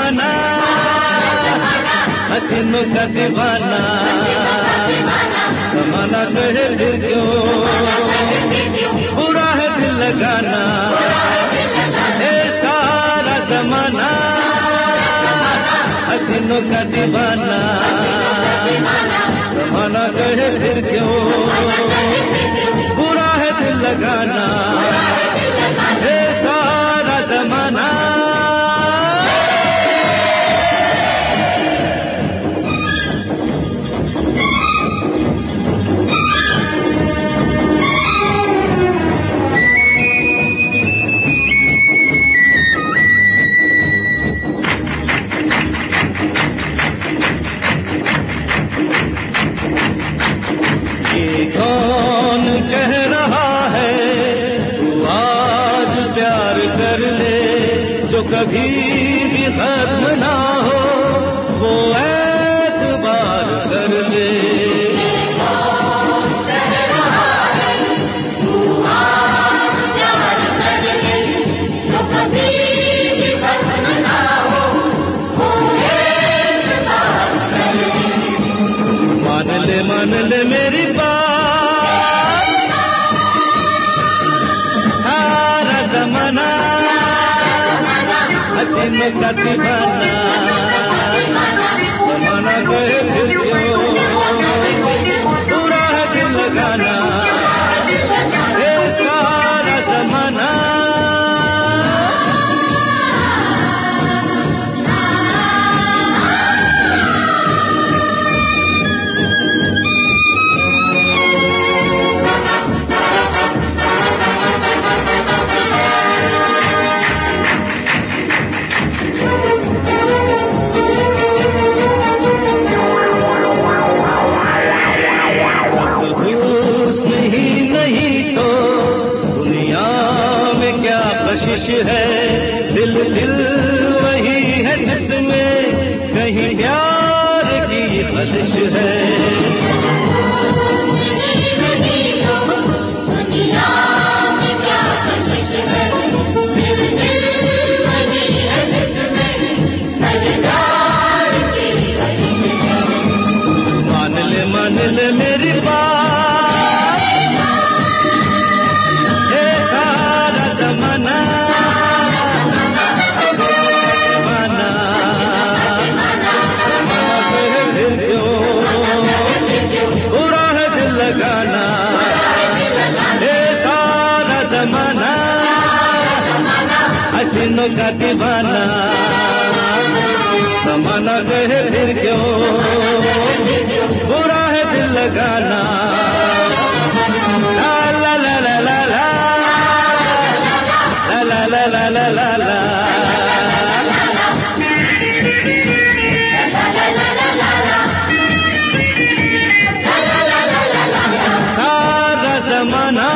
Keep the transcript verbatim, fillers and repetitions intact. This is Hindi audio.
जमाना हसीनों का दीवाना, जमाना कहे फिर क्यों बुरा है दिल लगाना। ए सारा जमाना हसीनों का दीवाना, जमाना कहे फिर क्यों बुरा है दिल लगाना। ए सारा जमाना कौन कह रहा है तू आज प्यार कर ले, जो कभी भी खत्म ना हो वो एतबार कर ले। कौन कह रहा है तू आज प्यार कर ले, जो कभी भी खत्म ना हो वो एतबार कर ले। मान ले मान ले मेरी बात, जमाना हसीनों का दीवाना, जमाना गए फिर क्यों बुरा है दिल लगाना। ये सारा जमाना है, दिल दिल वही है जिसमें कहीं प्यार की खलिश है। दुनिया में क्या कशिश है, दिल दिल वही है जिसमें कहीं प्यार की खलिश है। मान ले मान ले मेरी बात, ये सारा जमाना लगाना। ये सारा जमाना हसीनों का दीवाना, जमाना कहे फिर क्यों बुरा है दिल लगाना। ला ला ला ला ला ला ला ला ला ला ला ला। जमाना